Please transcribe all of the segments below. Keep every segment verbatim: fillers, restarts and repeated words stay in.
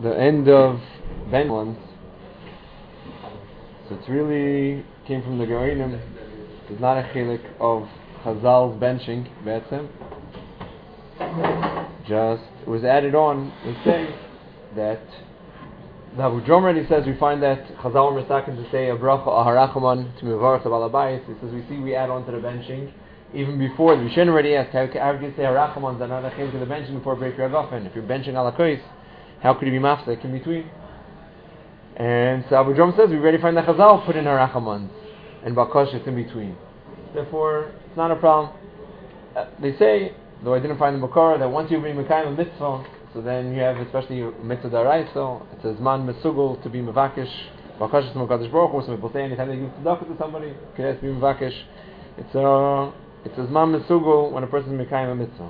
the end of Ben ones. So it really came from the Geonim. It's not a chilik of Chazal's benching, Be'etzem. Just it was added on. We say that the Abu Jom already says we find that Chazal were mistaken to say a bracha aharachaman to mevarach the balabayis. He says we see we add on to the benching even before. We shouldn't already ask how can you say harachaman that not came to the benching before break your agafen. If you're benching ala kois, how could you be mafsek in between? And so Abu Jom says we already find that Chazal put in harachamans and bakashis in between. Therefore, it's not a problem. Uh, they say, though I didn't find the Makara, that once you bring Mekayim a mitzvah, so then you have especially mitzvah daraisa. It says man mesugul to be mevakish bakashis to Mekadosh Baruch Hu. So people say anytime they give tzedakah to somebody, okay, it's be mevakish. It's a it says man mesugul when a person is Mekayim a mitzvah.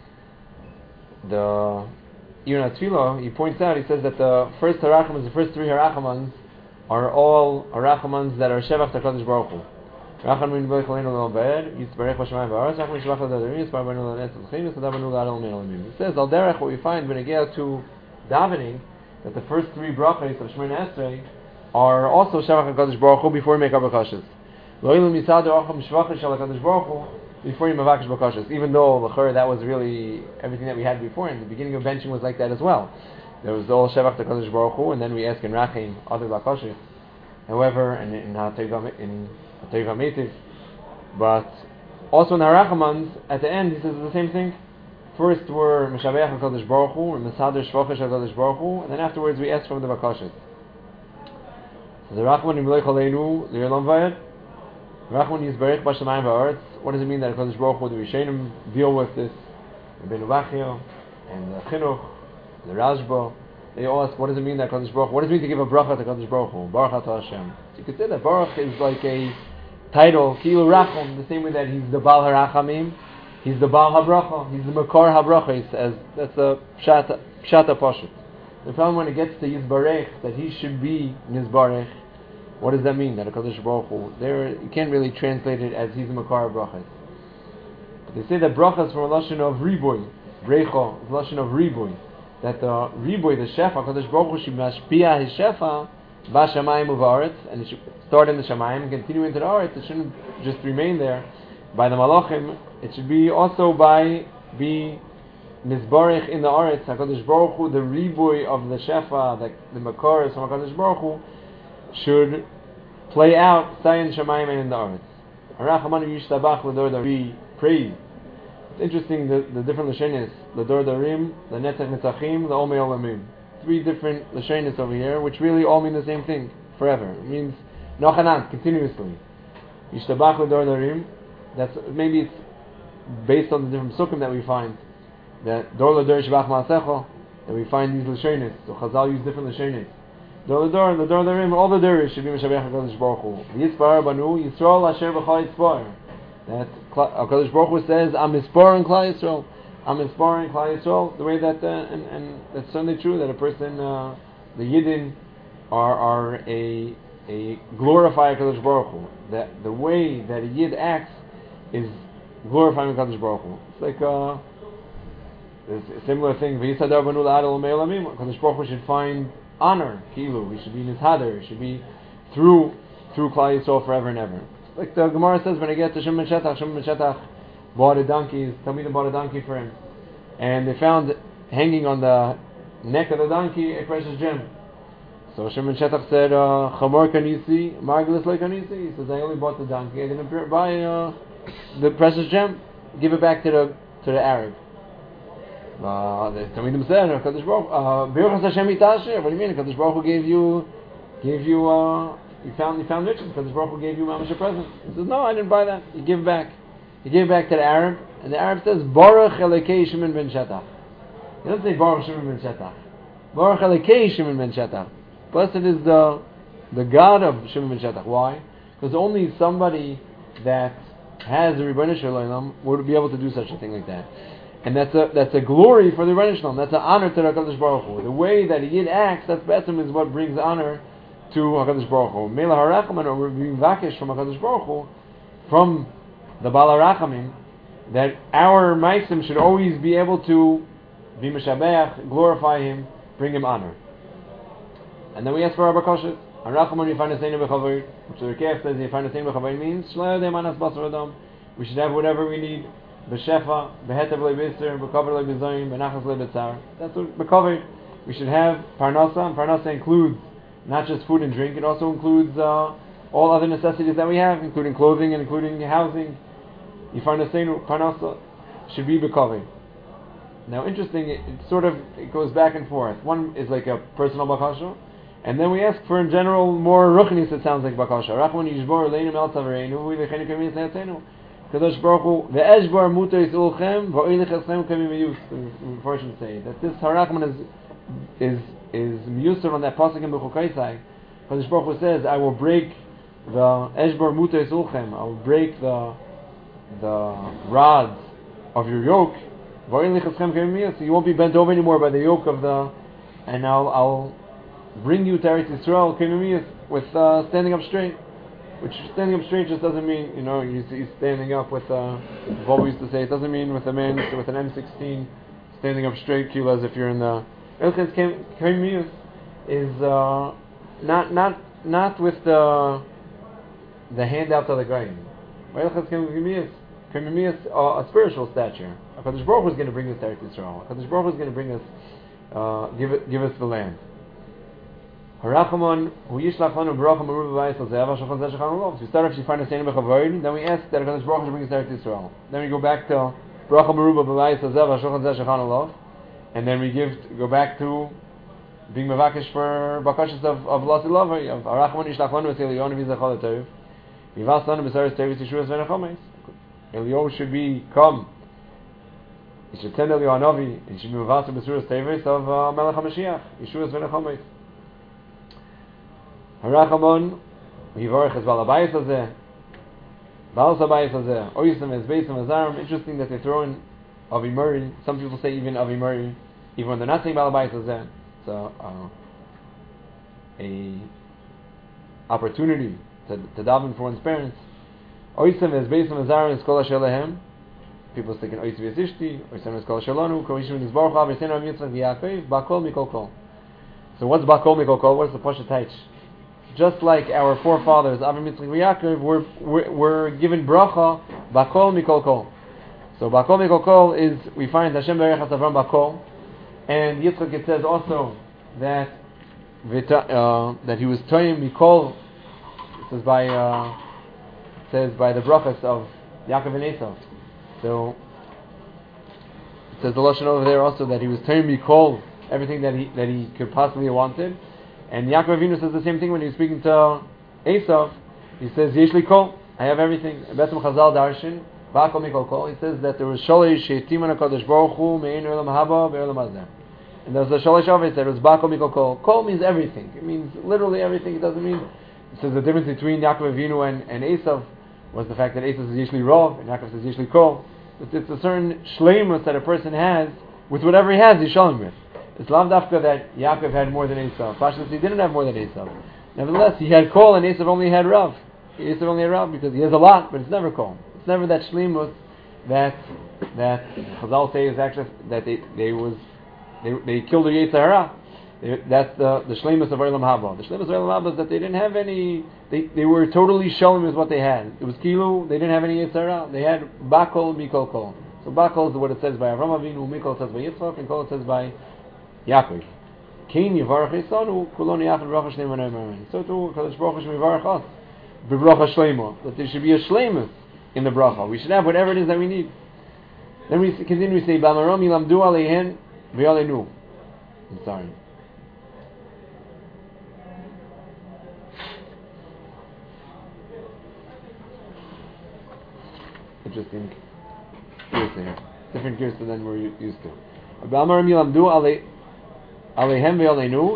The Even at Tefillah, he points out, he says that the first harachamans, the first three harachamans, are all harachamans that are shevach to HaKadosh Baruch Hu. Rachamim b'Ei Chaleinu L'Olam Ba'ed, Yisbarech B'Shamayim Ba'aretz, Rachamim Shevach L'Adarim, Yisbar B'Nu L'Netz L'Chim, Yisbar B'Nu L'Adol Me'Olamim. He says, Al Derech, what we find when we get to davening, that the first three brachas of Shemoneh Esrei are also shevach HaKadosh Baruch Hu before we make our bakashas. Lo ilu misad racham shvachas shel HaKadosh Baruch Hu before you mavakish bakashas. Even though l'chor that was really everything that we had before, and the beginning of benching was like that as well. There was all shevach to HaKadosh Baruch Hu, and then we ask in rachim other bakashas. However, and in Hateiv in Hateiv HaMeitiv, but also in Harachamans at the end he says the same thing. First we're Meshabeach HaKadosh Baruch Hu, and Mesader Shvachish HaKadosh Baruch Hu, and then afterwards we ask from the bakashas. So the Rachman Yimlei Chaleinu L'Olam Vayed, Rachman Yisbarech B'Shamayim Ba'aretz. What does it mean that HaKadosh Baruch Hu, the Rishonim deal with this? Rabbeinu Bachya and the Chinuch, the Rashba, they all ask, what does it mean that HaKadosh Baruch Hu, what does it mean to give a bracha to HaKadosh Baruch Hu? Baruch Atah Hashem. So you could say that Baruch is like a title, Kilu Racham, the same way that he's the Baal HaRachamim, he's the Baal HaBracha, he's the Makar HaBracha, he says, that's a Pshata, Pshata Pashut. The problem when it gets to Yisbarech, that he should be Yisbarech, what does that mean? That HaKadosh Baruch Hu, there, you can't really translate it as he's the Makar HaBrachas. But they say that Brachas from a Lashon of Riboy, Brecha, is a Lashon of Riboy, that the Riboy, the Shefa, HaKadosh Baruch Hu should mashpia his Shefa, B'Shamayim U'Va'aretz, and it should start in the Shamayim and continue into the Aretz. It shouldn't just remain there by the Malachim. It should be also by be Mizbarech in the Aretz. HaKadosh Baruch Hu, the Riboy of the Shefa, the, the Makar from HaKadosh Baruch Hu, should play out Sayin Shamayim and in the Aretz. Harachamanu Yishtabach L'Dor Dari, praise. It's interesting the, the different Lashonis, L'Dor Darim, the Netzach Netzachim, the Omei Olamim. Three different Lashonis over here, which really all mean the same thing, forever. It means Nochanan, continuously. Yishtabach L'Dor Darim, that's, maybe it's based on the different Sukkim that we find, that Dor L'Dor Shabach Ma'asecho, that we find these Lashonis. So Chazal use different Lashonis. Dor L'Dor, the Dor Darim, all the Doris should be Meshabech HaKadosh Baruch Hu. Yispar Banu, Yisrael Asher B'chal Yispar. That HaKadosh Baruch Hu says, I'm Yispar in Klal Yisrael. I'm inspiring Klal Yisrael, the way that, uh, and, and that's certainly true, that a person, uh, the Yidden, are, are a, a glorify HaKadosh Baruch Hu. That the way that a Yid acts is glorifying HaKadosh Baruch Hu. It's like uh, a similar thing. V'yisadar banu la'adol me'olamim. HaKadosh Baruch Hu should find honor, kilu. He should be in his hadar. He should be through through Klal Yisrael forever and ever. Like the Gemara says, when I get to Shimon ben Shetach, Shimon ben Shetach bought a donkey, Talmidim bought a donkey for him, and they found hanging on the neck of the donkey a precious gem. So Shimon ben Shetach said, Chamor kanisi, Margulis le kanisi. He says, I only bought the donkey, I didn't buy uh, the precious gem. Give it back to the to the Arab. Uh, the Talmidim said, Kadosh Baruch Hu, Hashem itasher. What do you mean? Kadosh Baruch Hu gave you, gave you, uh, you found, you found riches. Kadosh Baruch Hu gave you mamash a present. He says, no, I didn't buy that. You give it back. He gave it back to the Arab, and the Arab says, Baruch Elokei Shimon ben Shetach. He doesn't say Baruch Shimon ben Shetach. Baruch Elokei Shimon ben Shetach. Blessed is the the God of Shimon ben Shetach. Why? Because only somebody that has the Rebbeinu Shalom would be able to do such a thing like that. And that's a that's a glory for the Rebbeinu Shalom. That's an honor to the HaKadosh Baruch Hu. The way that a Yid acts, that's betzim is what brings honor to HaKadosh Baruch Hu. Mela Harachaman, or being vakish from HaKadosh Baruch Hu, from the Baal HaRachamim, that our Maisim should always be able to be Meshabeach, glorify Him, bring Him honor. And then we ask for our bakashas. Harachamon Yifarnaseinu b'chavod, which the Rekef says Yifarnaseinu b'chavod means Shlo yodei manas basar adam. We should have whatever we need. B'shefa, b'hetev le'biser, b'kavod le'bizoyim, b'nachas le'bitzar. That's what b'kavod. We should have parnasa, and parnasa includes not just food and drink, it also includes uh, all other necessities that we have, including clothing and including housing. Yifarnaseinu, parnasa, should be b'kavod. Now, interesting, it, it sort of it goes back and forth. One is like a personal bakasha, and then we ask for in general more ruchnis. It sounds like bakasha. Rachman yishbor leinu mel tavereinu v'ilechenu k'min yitzayatenu. Kadosh Baruch Hu ve'eshbor muter yisulchem v'oilichasem k'min miyus. The version say that this harachman is is is miyusar on that pasuk in Bechukaisai. Kadosh Baruch Hu says, "I will break the eshbor muter yisulchem. I will break the the rods of your yoke." So you won't be bent over anymore by the yoke of the, and I'll, I'll bring you to Eretz Yisrael with uh, standing up straight. Which standing up straight just doesn't mean, you know, he's, he's standing up with, uh, what we used to say, it doesn't mean with a man with an M sixteen standing up straight, kilo, as if you're in the, Elchaz Kemiyus is uh, not not not with the the handout of the grain. Elchaz Kemiyus Kemiyus uh, a spiritual stature. HaKadosh Baruch Hu is going to bring us to Eretz Yisrael. HaKadosh Baruch Hu is going to bring us, uh, give it, give us the land. Harachamon hu yishlach lanu b'racham aruv v'ayis l'ze'ava shochan zeh shechan l'ov. So we start off Yifarnaseinu b'chavod, then we ask that HaKadosh Baruch Hu should bring us to Eretz Yisrael. Then we go back to b'racham aruv v'ayis l'ze'ava shochan zeh shechan l'ov, and then we give go back to being mevakesh for bakashas of of lasi lavai of Harachamon yishlach lanu v'tziliyon v'zechol l'tov v'yivas lanu b'saris tevis yishuas v'nechomes. Eliyahu should be come. He should send Eliyahu Hanavi, and he should be Mavasa B'suras Tevis of uh, Melech HaMashiach, Yeshuas V'nechomes. Harachamon, Yivarech es Balabayis Hazeh, Baal Sabayis Hazeh, Oysam es Beisam Azarim. Interesting that they throw in Avimari. Some people say even Avimari, even when they're not saying Balabayis Hazeh. So, uh, a opportunity to, to daven for one's parents. Oysam es Beisam Azarim is Kol Asher Lehem. People thinking Oysam es Ishti, Oysam es Kol Asher Lanu, Komishim es Baruch Av, Yisenu Am Yitzchak V'Yakov, Bakol Mikol Kol. So what's Bakol Mikol Kol? What's the Pasha Taich? Just like our forefathers, Avram, Yitzchak, Yaakov, were, were, were given bracha, Bakol Mikol Kol. So Bakol Mikol Kol is, we find Hashem Berechas Avram Bakol, and Yitzchak, it says also that uh, that he was Toyim Mikol. It says by uh, it says by the brachas of Yaakov and Esau. So it says the lashon over there also that he was Toyim Mikol, everything that he that he could possibly have wanted. And Yaakov Avinu says the same thing when he was speaking to Esau. He says, Yesh li kol, I have everything. Betzim Chazal Darshan, Bakol Mikol Kol. He says that there was Sholish Sheitiman HaKadosh Baruch Hu Me'ein Olam Haba Ve'olam Hazeh. And there's the Sholish of it that was Bakol Mikol Kol. Kol means everything. It means literally everything. It doesn't mean. It says the difference between Yaakov Avinu and, and Esau was the fact that Esau says Yesh li Rov and Yaakov says Yesh li Kol. It's, it's a certain shleimus that a person has with whatever he has, he's shalom with. It's lav dafka that Yaakov had more than Esau. Pashas, he didn't have more than Esau. Nevertheless, he had kol and Esau only had rav. Esau only had rav because he has a lot, but it's never kol. It's never that shlimus that that Chazal say is actually that they they was they they killed the Yetzer Hara. That's the the shlimus of Olam Haba. The shlimus of Olam Haba is that they didn't have any. They they were totally shalom with what they had. It was kilu. They didn't have any Yetzer Hara. They had bakol mikol kol. So bakol is what it says by Avram Avinu. Mikol says by Yitzchak, and kol it says by Yaakov. Kein Yivarach Esanu, Kulon Yachad Bracha Shlema Neimarin. So too, Kadosh Baruch Hu should Yivarach us. B'bracha Shlema. That there should be a Shlemus in the bracha. We should have whatever it is that we need. Then we continue to say, B'amarom Yilamdu Aleihen V'Yalenu. I'm sorry. Interesting. Gears here. Different gears than we're used to. B'amarom Yilamdu Aleihen What does it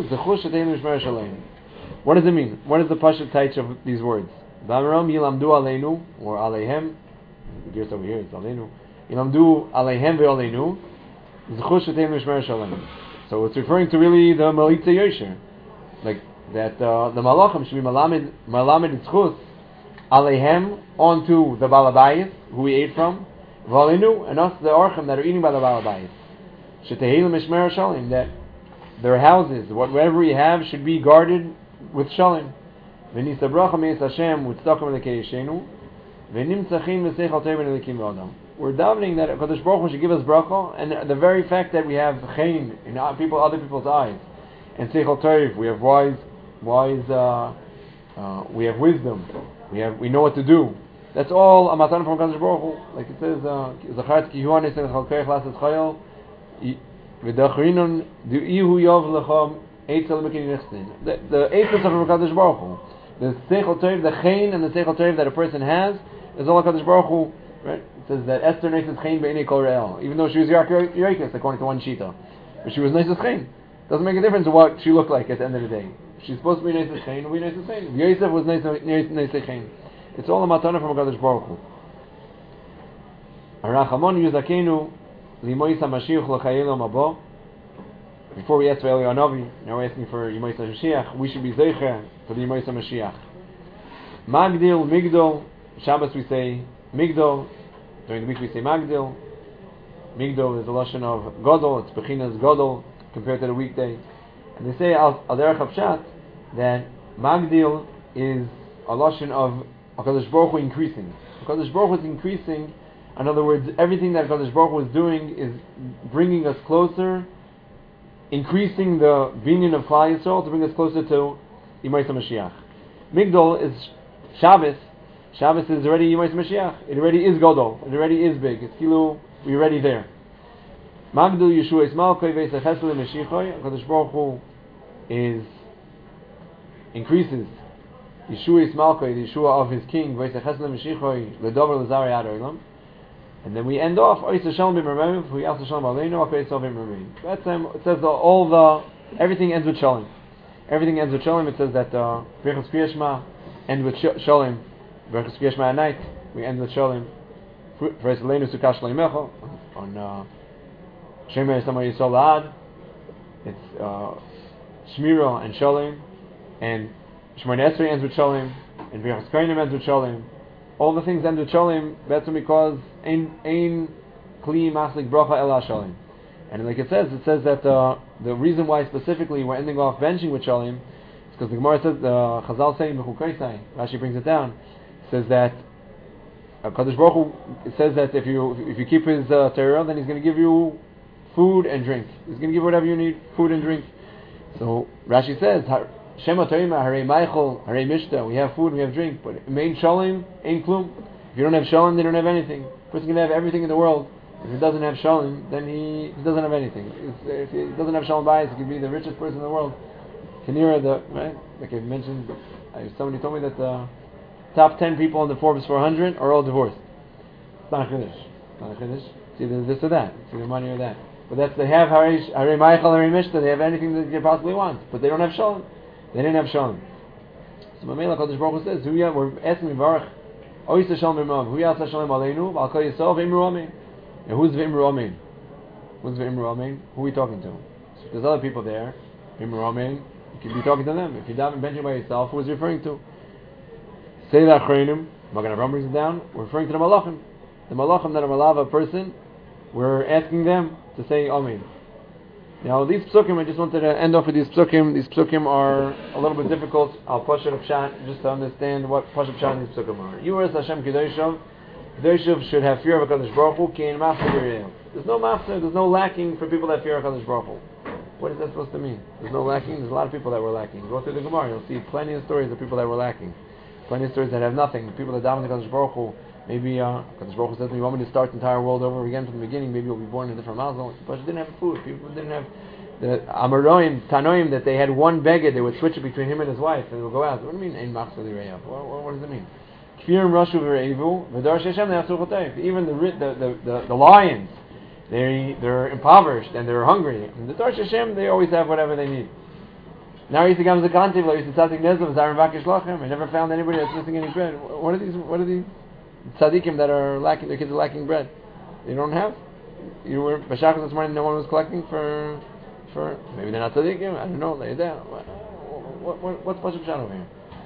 mean? What is the Pashat Taich of these words? B'amarom yilamdu aleinu, or aleihem. The gears over here, it's aleinu. Yilamdu aleihem ve'aleinu. Zechus sheteim l'shmer shalem. So it's referring to really the Malitza Yosher, like that uh, the Malachim should be malamed malamed zechus aleihem onto the Balabayis who we ate from, v'aleinu, and us the Orchim that are eating by the Balabayis. Shetehil l'shmer shalem, that their houses, whatever we have, should be guarded with shalom. V'nisa bracha me'es Hashem u'tzedakah melekei yeshenu v'nimtzachim v'seichel tov v'nelikim v'adam. We're davening that HaKadosh Baruch Hu should give us bracha, and the very fact that we have chen in people, other people's eyes, and seichel tov, we have wise, wise, uh, uh, we have wisdom, we have, we know what to do. That's all a matan from HaKadosh Baruch Hu. Like it says, Zachat ki hu anisem chalkeich lasses chayil v'dachrinon du'ihu yov lecham eitzel mekin nechsin. The the eitzels of HaKadosh Baruch Hu, the seichel tov, the chen and the seichel tov that a person has, is all HaKadosh Baruch Hu. Right? It says that Esther nices chen be'inei kol re'el, even though she was Yoikis, according to one shita, but she was nices chen. Doesn't make a difference what she looked like at the end of the day. She's supposed to be nices chen, will be nices chen. Yosef was nices chen. It's all a matana from HaKadosh Baruch Hu. Arachamon yuzakenu limois HaMashiach l'chayelom abo. Before we ask for Eliyahu Hanavi, now we're asking for Yimois HaMashiach. We should be zeicher for the Yimois HaMashiach. Magdil, Migdol. Shabbos we say Migdol. During the week we say Magdil. Migdol is a lashon of Godol. It's Bechinas Godol compared to the weekday. And they say al derech hapshat that Magdil is a lashon of HaKadosh Baruch Hu increasing. HaKadosh Baruch Hu is increasing. In other words, everything that HaKadosh Baruch Hu is doing is bringing us closer, increasing the binyan of Klal Yisrael to bring us closer to Yimais HaMashiach. Migdol is Shabbos. Shabbos is already Yimais HaMashiach. It already is Godol. It already is big. It's Kilu, we're already there. Magdil Yeshua Ismalkoi Veisach Hesel Meshichoi. HaKadosh Baruch Hu is increases Yeshua Ismalkoi, the Yeshua of his king, Veisach Hesel Meshichoi Ledover Lazari Ad Olam. And then we end off Ois Hashem B'Mermev, we ask Hashem Aleinu, Akei Sov B'Mermev. That's um, it says the, all the everything ends with Shalom. Everything ends with Shalom. It says that uh Berachos Kriya Shema end with Shalom. Berachos Kriya Shema at night we end with Shalom. First Aleinu Sukkah Shleimecha on uh, Shemer Yisrael Yisrael La'ad. It's uh, Shmira and Shalom, and Shemona Esrei ends with Shalom, and Berachos Kohanim ends with Shalom. All the things end with Shalom. That's because Ein Ein Kli Maslik Bracha Ela Shalom. And like it says, it says that uh, the reason why specifically we're ending off benching with Shalom is because the Gemara says, the uh, Chazal saying Mechukaisai, Rashi brings it down, says that uh, Kadosh Baruch Hu, it says that if you if you keep his uh, Torah, then he's going to give you food and drink. He's going to give you whatever you need, food and drink. So Rashi says, Shema Toima, Harei Meichel, Harei Mishta, we have food, we have drink, but main Shalom ain't klum. If you don't have Shalom, they don't have anything. A person can have everything in the world. If he doesn't have Shalom, then he, he doesn't have anything. It's, if he doesn't have Shalom Bayis, he can be the richest person in the world. Kanira, the right, like I mentioned, I, somebody told me that the top ten people in the Forbes four hundred are all divorced. It's not a chiddush. It's not a chiddush. It's either this or that. It's either money or that. But that's, they have Harei Meichel, Harei Mishta, they have anything that you possibly want, but they don't have Shalom. They didn't have Shalom. So Mamela Kadosh Baruch Hu says, "Who ya? We're asking Varach. Ois Shalom B'Mam. Who yasa Shalom Aleinu? V'Al Kol Yisrael V'Imru Amen." And who's V'Imru Amen? Who's V'Imru Amen? Who are we talking to? So there's other people there. V'Imru Amen. You can be talking to them. If you daven benching by yourself, who is referring to? Say that Achreinim. Magen Avraham brings it down. We're referring to the Malachim. The Malachim that are Malav a person. We're asking them to say Amen. Now these psukim, I just wanted to end off with these psukim. These psukim are a little bit difficult. I'll push it up shot just to understand what push up shot these psukim are. Yuras Hashem Kedoshov. Kedoshov should have fear of HaKadosh Baruch Hu. There's no mafsir, there's no lacking for people that fear HaKadosh Baruch Hu. What is that supposed to mean? There's no lacking. There's a lot of people that were lacking. Go through the Gemara, you'll see plenty of stories of people that were lacking. Plenty of stories that have nothing. People that daven to HaKadosh Baruch Hu. Maybe uh, HaKadosh Baruch Hu says, "You want me to start the entire world over again from the beginning? Maybe you'll be born in a different mazel." But didn't have food. People didn't have the Amaroim, Tanoim, that they had one beged. They would switch it between him and his wife, and it would go out. What do you mean? Ein machzeli reyav. What, what, what does it mean? Kfirim rashu v'reivu v'dar sheshem ne'asur chotayv. Even the the, the the the lions, they they're impoverished and they're hungry. And the Dar Sheshem, they always have whatever they need. Now he used to come to the kantiv, he used to tzadik nezov, zarim vakish lachem. I never found anybody that's missing any bread. What are these? What are these tzaddikim that are lacking? Their kids are lacking bread. They don't have. You were b'shachar this morning. No one was collecting for, for maybe they're not tzaddikim. I don't know. Lay it down. What, what, what, what's Pashup Shan over here?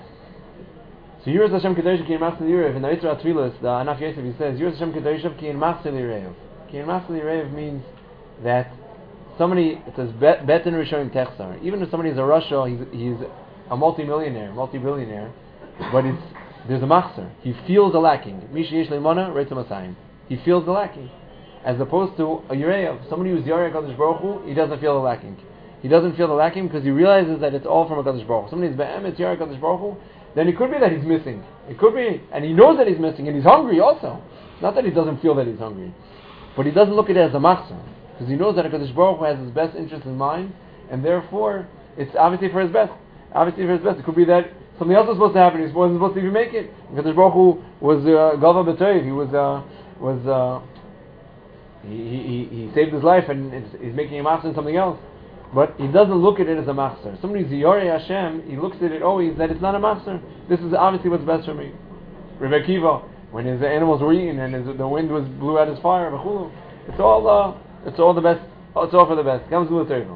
So Yiras Hashem Kedosh Ki In Machzeli Rev. In the Yitzra Atfilas, the Anaf Yosef, he says Yiras Hashem Kedosh Ki In Machzeli Rev. Ki In Machzeli Rev means that somebody, it says, Betin Rishonim Techsar. Even if somebody is a Russia, he's, he's a multi-millionaire, multi-billionaire, but it's, there's a machzer. He feels the lacking. Mishi Yesh Leimana, Reitzim Asayim. He feels the lacking. As opposed to a Yureya, somebody who's Yarei HaKadosh Baruch Hu, he doesn't feel the lacking. He doesn't feel the lacking because he realizes that it's all from HaKadosh Baruch Hu. Somebody who's Be'emet Yarei HaKadosh Baruch Hu, then it could be that he's missing. It could be, and he knows that he's missing, and he's hungry also. Not that he doesn't feel that he's hungry, but he doesn't look at it as a machzor, because he knows that HaKadosh Baruch Hu has his best interest in mind, and therefore, it's obviously for his best. Obviously for his best. It could be that something else was supposed to happen, he wasn't supposed to even make it. HaKadosh Baruch Hu was Gava B'Toiv, he was, uh, was, uh, he, he, he saved his life, and it's, he's making a machzor in something else. But he doesn't look at it as a machzor. Somebody's Yorei Hashem, he looks at it always that it's not a machzor. This is obviously what's best for me. Rebbe Akiva, when his animals were eaten and his, the wind was blew out his fire, it's all uh, it's all the best. It's all for the best. Comes with the table.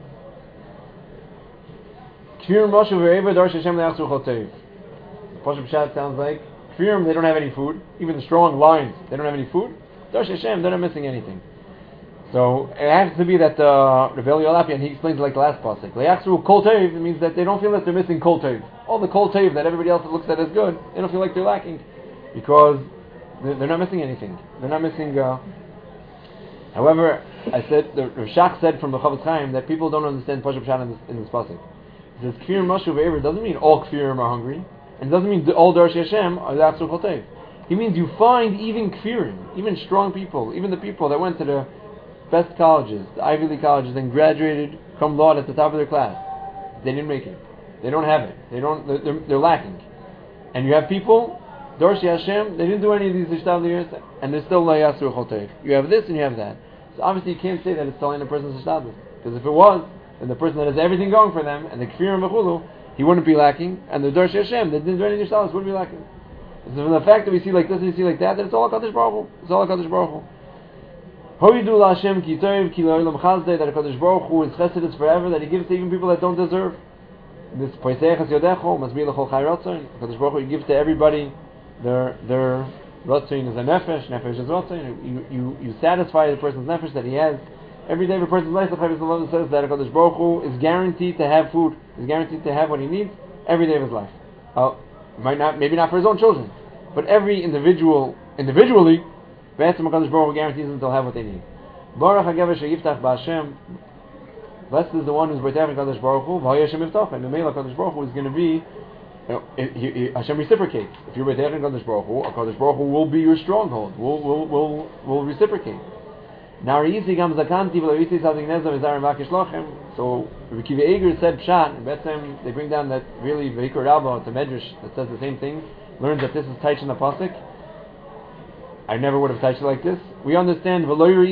Kfirim Moshe v'Ever Darsh Hashem le'achzu chotev. Pashup Pshat sounds like Kfirim, they don't have any food. Even the strong lions, they don't have any food. Darsh Hashem, they're not missing anything. So it has to be that uh, Rebbe Yolapi, and he explains it like the last pasuk. Le'achzu kol tev means that they don't feel that they're missing kol tev. All the kol tev that everybody else looks at as good, they don't feel like they're lacking because they're not missing anything. They're not missing. Uh, however, I said the Rashach said from the Chavetz Chaim that people don't understand Pashup Pshat in this, in this pasuk. It says Kfirim Moshe v'Ever doesn't mean all Kfirim are hungry, and it doesn't mean all Darsh Hashem are le'achzu kol tev. He means you find even Kfirim, even strong people, even the people that went to the best colleges, the Ivy League colleges, and graduated cum laude at the top of their class. They didn't make it. They don't have it. They don't. They're, they're, they're lacking. And you have people, Dorshi Hashem, they didn't do any of these ishtadliyos, and they're still layasur chotev. You have this and you have that. So obviously you can't say that it's telling a person's ishtadliyos, because if it was, then the person that has everything going for them, and the kfirim v'chulu, he wouldn't be lacking, and the Dorshi Hashem, that didn't do any ishtadliyos, wouldn't be lacking. So from the fact that we see like this and we see like that, then it's all HaKadosh Baruch Hu. It's all HaKadosh Baruch Hu. Hoidu Hashem ki toiv ki lo'olam chazdei, that HaKadosh Baruch Hu is chesed is forever, that He gives to even people that don't deserve. This poiseich yodecho must be l'chol chai rotzon. HaKadosh Baruch Hu, He gives to everybody their their rotzon is a nefesh, nefesh is rotzon. You you you satisfy the person's nefesh that he has every day of a person's life. The Chavis says that HaKadosh Baruch Hu is guaranteed to have food, is guaranteed to have what he needs every day of his life. Uh, might not, maybe not for his own children, but every individual individually. Be'etzem HaKadosh Baruch Hu guarantees them they'll have what they need. Baruch HaGever sheyiftach b'Hashem. Blessed is the one who's b'tech HaKadosh Baruch Hu. V'hayeh Hashem yiftach. And the male HaKadosh Baruch Hu is going to be, you know, he, he, Hashem reciprocates. If you're b'tech HaKadosh Baruch Hu, HaKadosh Baruch Hu will be your stronghold. Will will will will reciprocate. Now Reisi gam zakanti v'leisi sadik nezah v'zarim v'akish lochem. So Rabbi Kiva Eger said pshat. And Betzem they bring down that really V'ikor Rabba, it's a medrash that says the same thing. Learns that this is taich in the pasuk. I never would have touched it like this. We understand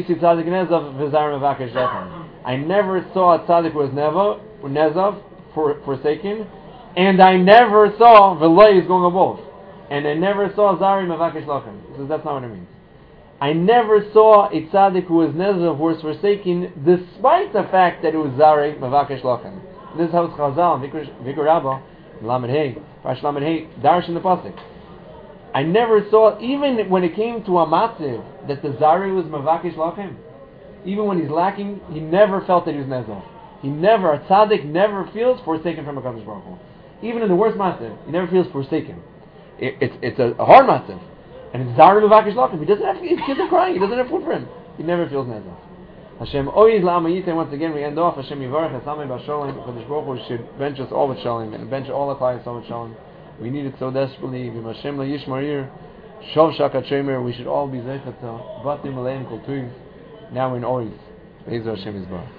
I never saw a tzaddik who was never nezav for forsaken, and I never saw v'loy is going above, and I never saw zari mevakesh lachem. He says that's not what it means. I never saw a tzaddik who was nezav who was forsaken, despite the fact that it was zari mevakesh lachem. This is how it's Chazal, V'ikor Rabba, Lamed Hey, Pash Lamed Hey, Darsh in the pasuk. I never saw, even when it came to a matziv, that the Zari was Mavakish Lachem. Even when he's lacking, he never felt that he was Nezah. He never, a tzaddik never feels forsaken from HaKadosh Baruch Hu. Even in the worst matziv, he never feels forsaken. It, it's it's a, a hard matziv. And it's Zari Mavakish Lachem. He doesn't have, his kids are crying, he doesn't have food for him. He never feels Nezah. Hashem oiz la'amayiteh, once again we end off, Hashem yivarech esamei b'sholem, HaKadosh Baruch Hu should bench us all with shalom, and bench all the clients all with shalom. We need it so desperately. V'mashem la'yishmarir, shov shakat shemer. We should all be zeichet to batim aleim kol tuv. Now in oiz. Be'ezer Hashem yizbarach.